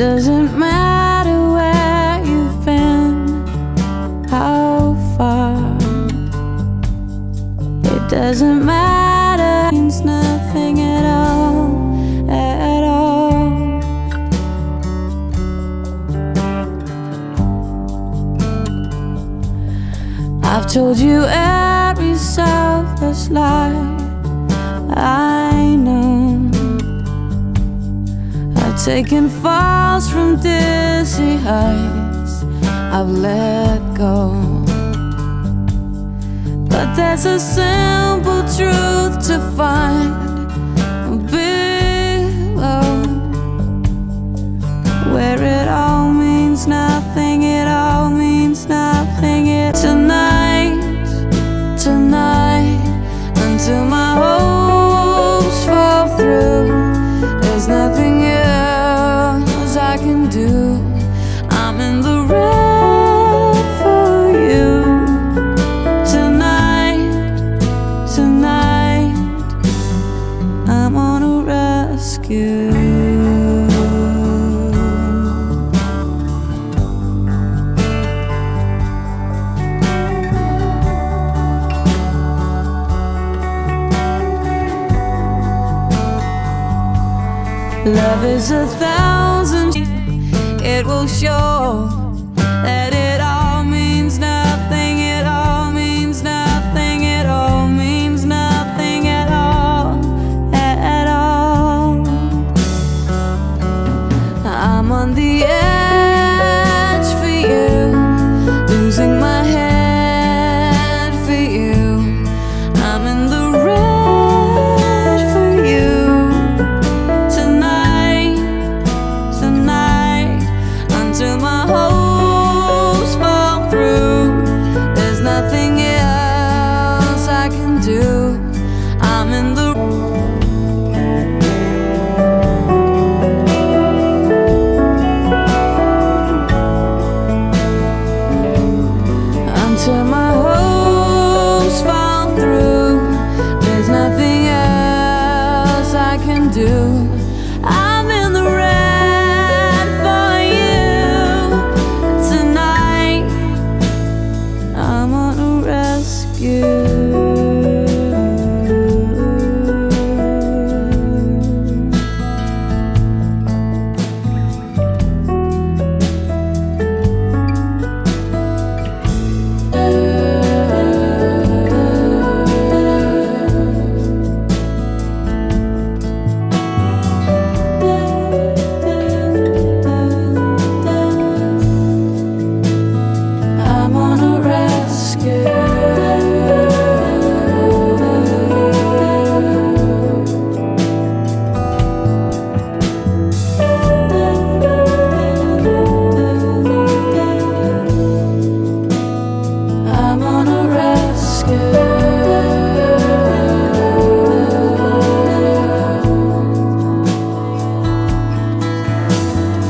doesn't matter where you've been, how far. It doesn't matter, it means nothing at all, at all. I've told you every selfless lie I know. I've taken falls from dizzy heights I've let go. But there's a simple truth to find below, where it all means nothing, it all means nothing. Tonight, until my hopes fall through, there's nothing else I can do. I'm in the red for you. Tonight, I'm on a rescue. Love is 1,000, it will show that it all means nothing, it all means nothing, it all means nothing at all, at all. I'm on the edge.